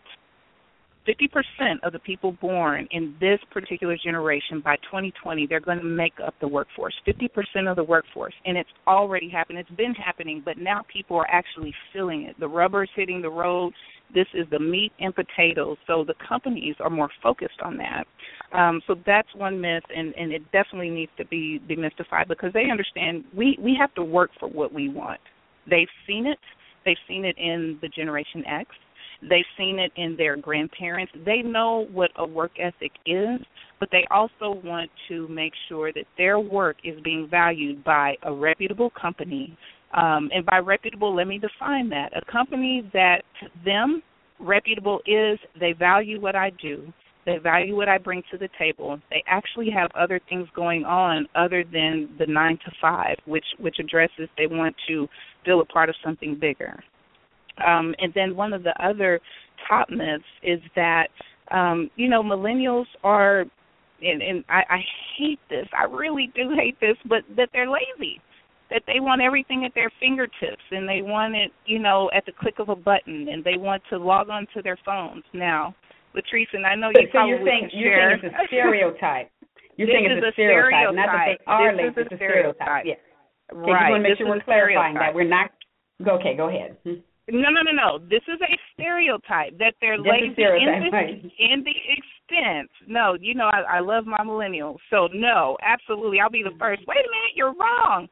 of the people born in this particular generation by 2020, they're going to make up the workforce, 50% of the workforce. And it's already happened. It's been happening, but now people are actually feeling it. The rubber's hitting the road. This is the meat and potatoes. So the companies are more focused on that. So that's one myth, and it definitely needs to be demystified because they understand we have to work for what we want. They've seen it. They've seen it in the Generation X. They've seen it in their grandparents. They know what a work ethic is, but they also want to make sure that their work is being valued by a reputable company. And by reputable, let me define that. A company that, to them, reputable is they value what I do. They value what I bring to the table. They actually have other things going on other than the 9 to 5, which addresses they want to feel a part of something bigger. And then one of the other top myths is that, millennials are, and I hate this, I really do hate this, but that they're lazy, that they want everything at their fingertips, and they want it, at the click of a button, and they want to log on to their phones. Now, Latrice, and I know you probably can share. You're saying it's a stereotype. You're saying it's a stereotype, not that they are lazy. It's a stereotype. Yes. Okay, right. Just want to make sure we're clarifying that. We're not. Okay, go ahead. No. This is a stereotype that they're lazy in the extent. No, I love my millennials. So, no, absolutely. I'll be the first. Wait a minute, you're wrong.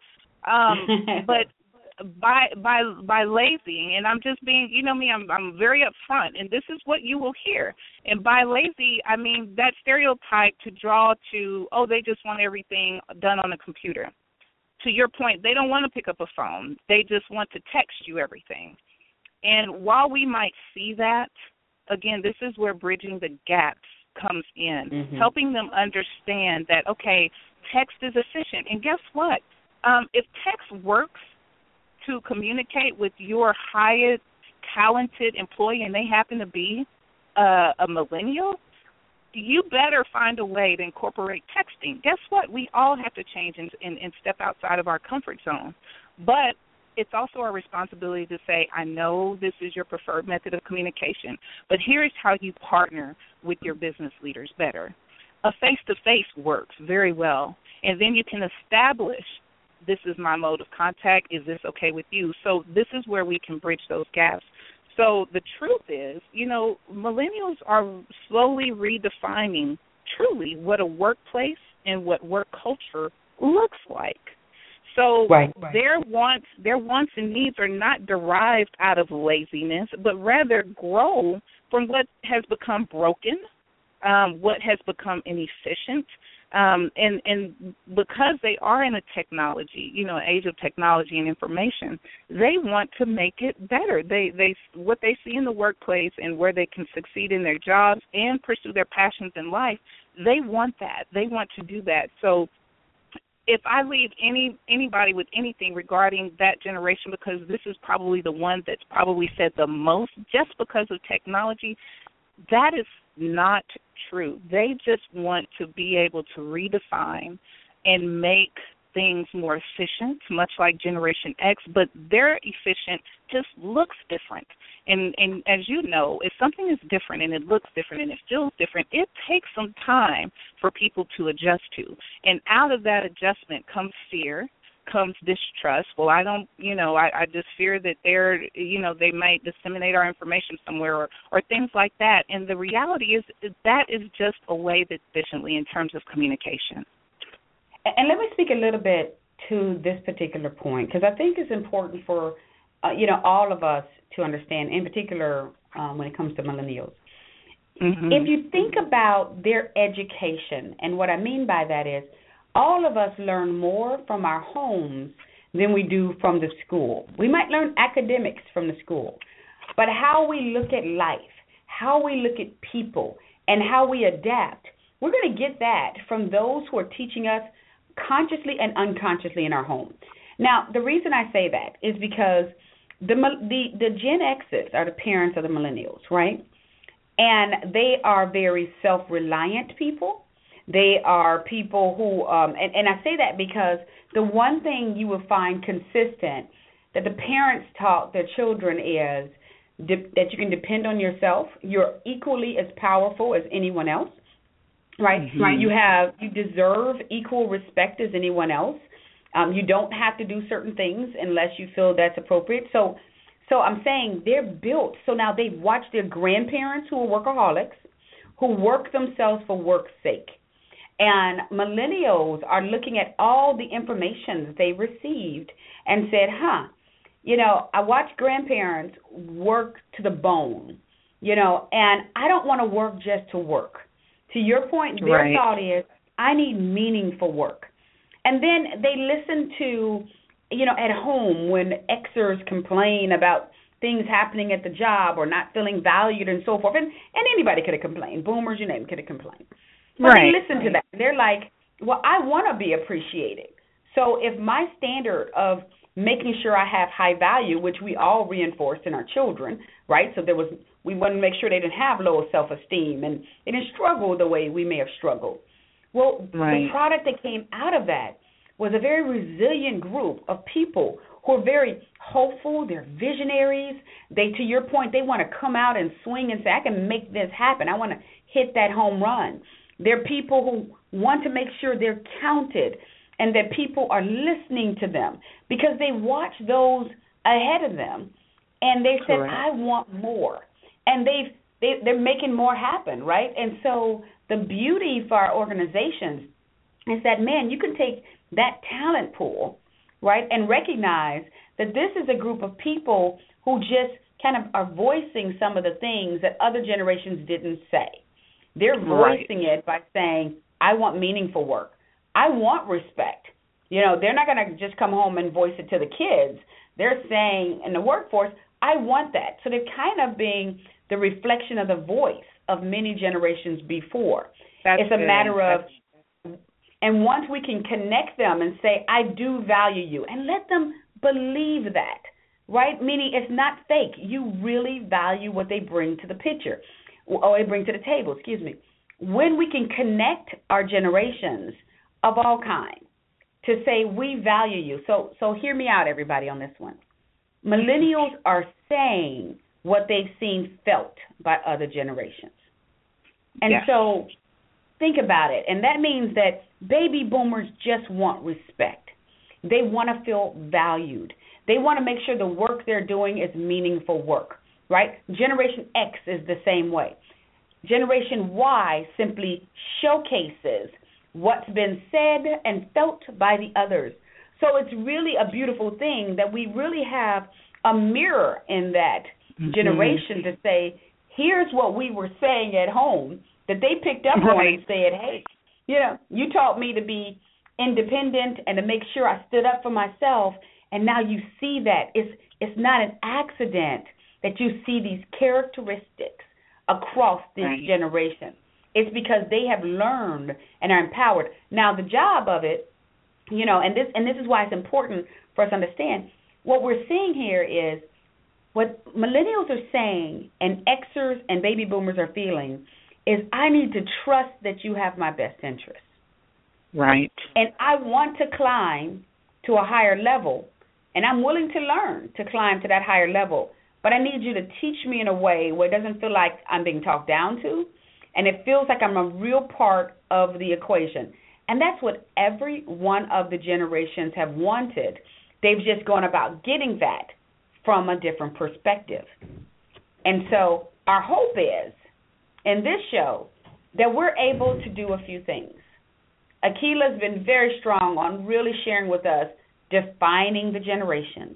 But by lazy, and I'm just being, me, I'm very upfront, and this is what you will hear. And by lazy, I mean that stereotype to draw to, they just want everything done on a computer. To your point, they don't want to pick up a phone. They just want to text you everything. And while we might see that, again, this is where bridging the gaps comes in, helping them understand that, okay, text is efficient. And guess what? If text works to communicate with your highest talented employee and they happen to be a millennial, you better find a way to incorporate texting. Guess what? We all have to change and step outside of our comfort zone. But it's also our responsibility to say, I know this is your preferred method of communication, but here's how you partner with your business leaders better. A face-to-face works very well, and then you can establish, this is my mode of contact, is this okay with you? So this is where we can bridge those gaps. So the truth is, millennials are slowly redefining truly what a workplace and what work culture looks like. So their wants and needs are not derived out of laziness, but rather grow from what has become broken, what has become inefficient, and because they are in a technology, age of technology and information, they want to make it better. They what they see in the workplace and where they can succeed in their jobs and pursue their passions in life, they want that. They want to do that. So if I leave anybody with anything regarding that generation, because this is probably the one that's probably said the most just because of technology, that is not true. They just want to be able to redefine and make things more efficient, much like Generation X, but their efficient just looks different. And as you know, if something is different and it looks different and it feels different, it takes some time for people to adjust to. And out of that adjustment comes fear, comes distrust. Well, I don't, I just fear that they might disseminate our information somewhere or things like that. And the reality is that is just a way that's efficiently in terms of communication. And let me speak a little bit to this particular point, because I think it's important for, all of us to understand, in particular when it comes to millennials. Mm-hmm. If you think about their education, and what I mean by that is all of us learn more from our homes than we do from the school. We might learn academics from the school, but how we look at life, how we look at people, and how we adapt, we're going to get that from those who are teaching us consciously and unconsciously in our home. Now, the reason I say that is because the Gen X's are the parents of the millennials, right? And they are very self-reliant people. They are people who, and I say that because the one thing you will find consistent that the parents taught their children is that you can depend on yourself. You're equally as powerful as anyone else, right? Mm-hmm. Right. You deserve equal respect as anyone else. You don't have to do certain things unless you feel that's appropriate. So I'm saying they're built. So now they've watched their grandparents who are workaholics, who work themselves for work's sake. And millennials are looking at all the information that they received and said, I watched grandparents work to the bone, and I don't want to work just to work. To your point, their thought is, I need meaningful work. And then they listen to, at home when Xers complain about things happening at the job or not feeling valued and so forth. And anybody could have complained. Boomers, you name, could have complained. But they listen to that. They're like, well, I want to be appreciated. So if my standard of making sure I have high value, which we all reinforced in our children, right? So we wanted to make sure they didn't have low self-esteem and they didn't struggle the way we may have struggled. Well, the product that came out of that was a very resilient group of people who are very hopeful. They're visionaries. To your point, they want to come out and swing and say, I can make this happen. I want to hit that home run. They're people who want to make sure they're counted and that people are listening to them because they watch those ahead of them and they said, I want more. And they're making more happen, right? And so the beauty for our organizations is that, man, you can take that talent pool, right, and recognize that this is a group of people who just kind of are voicing some of the things that other generations didn't say. They're voicing it by saying, I want meaningful work. I want respect. They're not going to just come home and voice it to the kids. They're saying in the workforce, I want that. So they're kind of being the reflection of the voice of many generations before. It's a matter of, and once we can connect them and say, I do value you, and let them believe that, right? Meaning it's not fake. You really value what they bring to the picture, or they bring to the table, When we can connect our generations of all kinds to say, we value you. So hear me out, everybody, on this one. Millennials are saying what they've seen felt by other generations. And so think about it. And that means that baby boomers just want respect. They want to feel valued. They want to make sure the work they're doing is meaningful work, right? Generation X is the same way. Generation Y simply showcases what's been said and felt by the others. So it's really a beautiful thing that we really have a mirror in that generation to say, here's what we were saying at home that they picked up on and said, hey, you taught me to be independent and to make sure I stood up for myself, and now you see that. It's not an accident that you see these characteristics across this generation. It's because they have learned and are empowered. Now, the job of it, and this is why it's important for us to understand, what we're seeing here is what millennials are saying and Xers and baby boomers are feeling is, I need to trust that you have my best interests. Right. And I want to climb to a higher level, and I'm willing to learn to climb to that higher level. But I need you to teach me in a way where it doesn't feel like I'm being talked down to, and it feels like I'm a real part of the equation. And that's what every one of the generations have wanted. They've just gone about getting that from a different perspective. And so our hope is, in this show, that we're able to do a few things. Akila's been very strong on really sharing with us, defining the generations,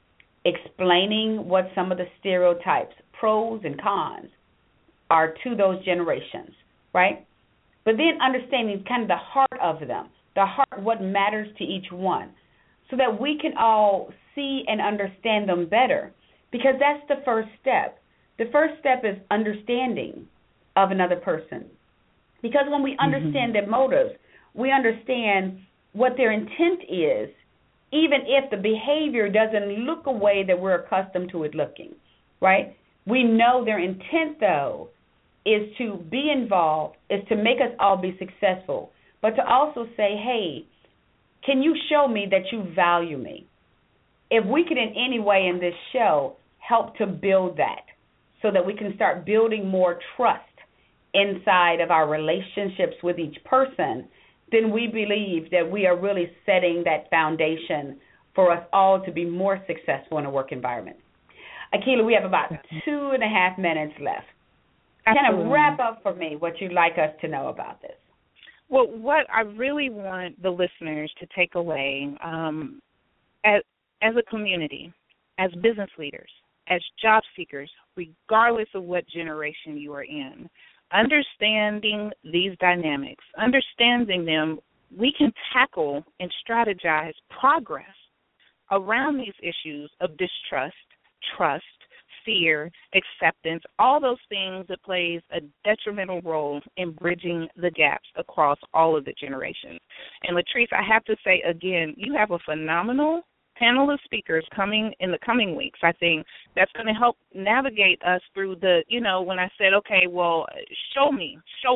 explaining what some of the stereotypes, pros and cons, are to those generations, right? But then understanding kind of the heart of them, the heart, what matters to each one, so that we can all see and understand them better, because that's the first step. The first step is understanding of another person, because when we understand their motives, we understand what their intent is, even if the behavior doesn't look a way that we're accustomed to it looking, right? We know their intent, though, is to be involved, is to make us all be successful, but to also say, hey, can you show me that you value me? If we could in any way in this show help to build that so that we can start building more trust inside of our relationships with each person, then we believe that we are really setting that foundation for us all to be more successful in a work environment. Akila, we have about 2.5 minutes left. Kind of wrap up for me what you'd like us to know about this. Well, what I really want the listeners to take away as a community, as business leaders, as job seekers, regardless of what generation you are in, understanding these dynamics, understanding them, we can tackle and strategize progress around these issues of distrust, trust, fear, acceptance, all those things that plays a detrimental role in bridging the gaps across all of the generations. And Latrice, I have to say again, you have a phenomenal panel of speakers coming in the coming weeks. I think that's going to help navigate us through the, when I said, okay, well, show me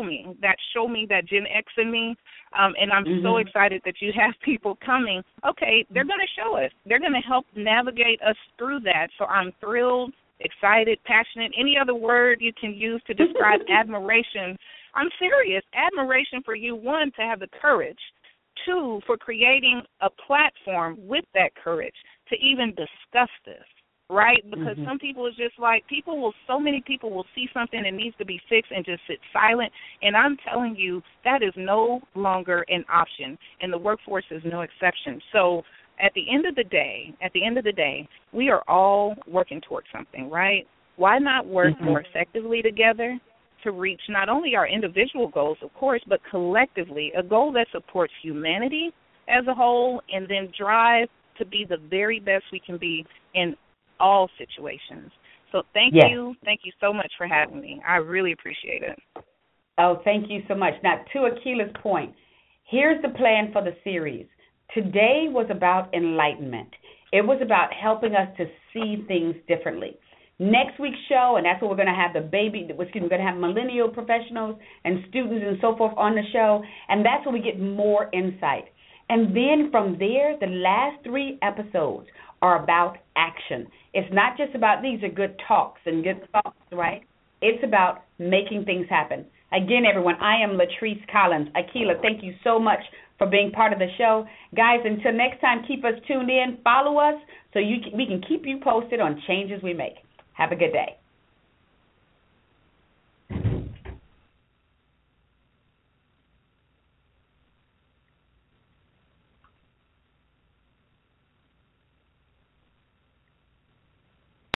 that Gen X in me. And I'm so excited that you have people coming. Okay, they're going to show us. They're going to help navigate us through that. So I'm thrilled, excited, passionate, any other word you can use to describe admiration. I'm serious. Admiration for you, one, to have the courage, two, for creating a platform with that courage to even discuss this, right? Because some people is just like, so many people will see something that needs to be fixed and just sit silent. And I'm telling you, that is no longer an option, and the workforce is no exception. So at the end of the day, we are all working towards something, right? Why not work more effectively together to reach not only our individual goals, of course, but collectively, a goal that supports humanity as a whole, and then drive to be the very best we can be in all situations. So thank you so much for having me. I really appreciate it. Oh, thank you so much. Now, to Akila's point, here's the plan for the series. Today was about enlightenment. It was about helping us to see things differently. Next week's show, and that's what we're going to have we're going to have millennial professionals and students and so forth on the show, and that's when we get more insight. And then from there, the last 3 episodes are about action. It's not just about these are good talks and good thoughts, right? It's about making things happen. Again, everyone, I am Latrice Collins. Akilah, thank you so much for being part of the show. Guys, until next time, keep us tuned in. Follow us so we can keep you posted on changes we make. Have a good day.